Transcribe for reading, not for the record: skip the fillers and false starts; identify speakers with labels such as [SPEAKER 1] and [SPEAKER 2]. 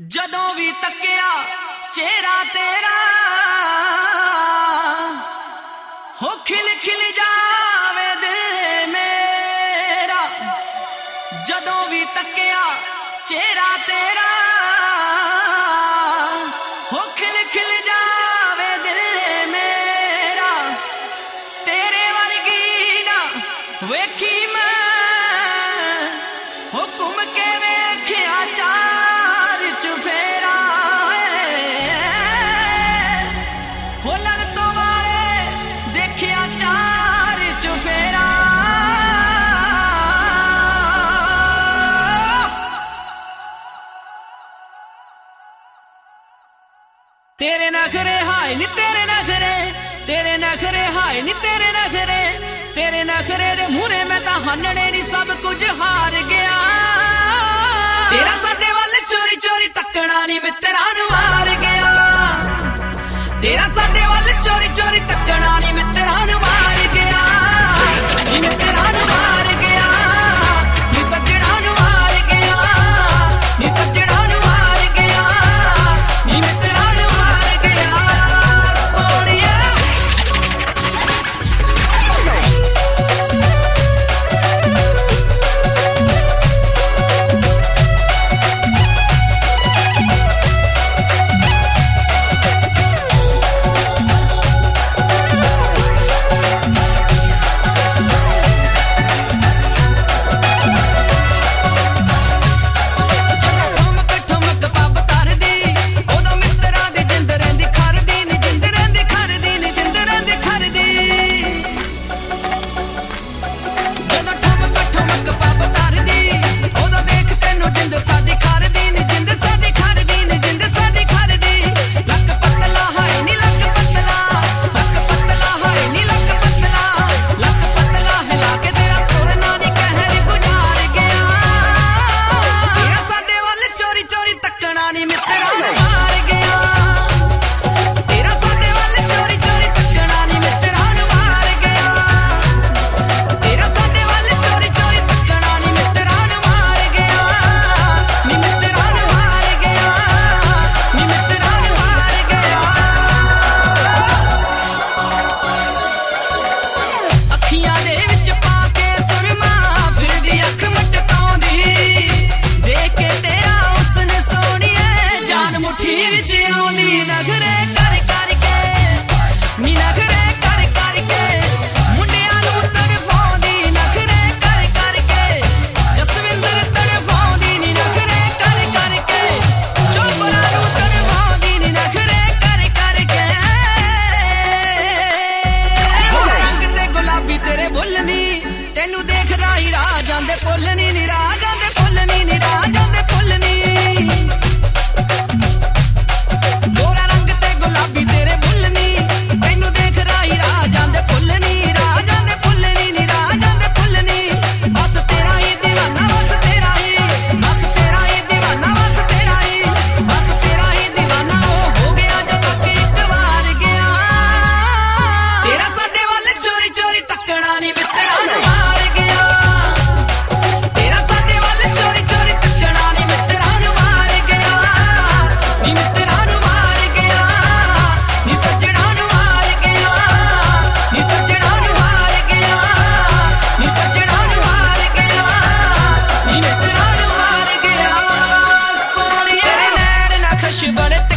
[SPEAKER 1] ਜਦੋਂ ਵੀ ਤੱਕਿਆ ਚਿਹਰਾ ਤੇਰਾ ਹੋ ਖਿਲ ਖਿਲ ਜਾਵੇ ਦਿਲ ਮੇਰਾ। ਜਦੋਂ ਵੀ ਤੱਕਿਆ ਚਿਹਰਾ ਤੇਰਾ ਹੋ ਖਿਲ ਖਿਲ ਜਾਵੇ ਦਿਲ ਮੇਰਾ। ਤੇਰੇ ਵਰਗੀ ਨਾ ਵੇਖੀ ਮੈਂ ਹੋ ਘੁੰਮ ਕੇ ਵੇਖਿਆ ਚਾਰ ਚੁਫੇਰਾ। ਹੋ ਲੜ ਤੋਂ ਵਾਲੇ ਦੇਖਿਆ ਚਾਰ ਚੁਫੇਰਾ। तेरे नखरे हाय नी तेरे नखरे हाय नी तेरे नखरे दे मूहरे मैं तां हन्नने नी सब कुछ हार गया। तेरा साडे वल चोरी चोरी तकना नी मित्तरां नूं मार गया। तेरा साडे वल चोरी चोरी तकना नी मित्तरां नूं मार गया। नी मित्तरां नूं मार गया, नी सज्जणा नूं मार गया, नी सज्जणा नूं मार गया, नी मित्तरां नूं मार गया सोहणिया। ਤੈਨੂੰ ਦੇਖ ਰਾਹੀ ਰਾਹ ਜਾਂਦੇ ਫੁੱਲ ਨੀ ਨੀ ਰਾਹ ਜਾਂਦੇ ਫੁੱਲ ਨੀ ਨੀ ਰਾਹ ਜਾਂਦੇ ਫੁੱਲ ਨੀ। ਗੋਰਾ ਰੰਗ ਤੇ ਗੁਲਾਬੀ ਤੇਰੇ ਬੁੱਲ ਨੀ। ਤੈਨੂੰ ਦੇਖ ਰਾਹੀ ਰਾਹ ਜਾਂਦੇ ਫੁੱਲ ਨੀ ਰਾਹ ਜਾਂਦੇ ਫੁੱਲ ਨੀ ਨੀ ਰਾਹ ਜਾਂਦੇ ਫੁੱਲ ਨੀ। ਬਸ ਤੇਰਾ ਹੀ دیਵਾਨਾ ਬਸ ਤੇਰਾ ਹੀ, ਬਸ ਤੇਰਾ ਹੀ دیਵਾਨਾ ਬਸ ਤੇਰਾ ਹੀ, ਬਸ ਤੇਰਾ ਹੀ دیਵਾਨਾ ਉਹ ਹੋ ਗਿਆ ਜੋ ਤੱਕ ਇੱਕ ਵਾਰ ਗਿਆ। ਤੇਰਾ ਸਾਡੇ ਵੱਲ ਚੋਰੀ ਚੋਰੀ ਤੱਕਣਾ ਨੀ ਮਿੱਤਰਾਂ ਨੂੰ ਮਾਰ ਗਿਆ। ਤੇਰਾ ਸਾਡੇ ਵੱਲ ਚੋਰੀ ਚੋਰੀ ਤੱਕਣਾ ਨੀ ਮਿੱਤਰਾਂ ਨੂੰ ਮਾਰ ਗਿਆ। ਨੀ ਮਿੱਤਰਾਂ ਨੂੰ ਮਾਰ ਗਿਆ, ਨੀ ਸੱਜਣਾ ਨੂੰ ਮਾਰ ਗਿਆ, ਨੀ ਸੱਜਣਾ ਨੂੰ ਮਾਰ ਗਿਆ, ਨੀ ਸੱਜਣਾ ਨੂੰ ਮਾਰ ਗਿਆ, ਨੀ ਮਿੱਤਰਾਂ ਨੂੰ ਮਾਰ ਗਿਆ ਸੋਹਣੀਏ। ਨੈਣ ਨਖਸ਼ ਬੜੇ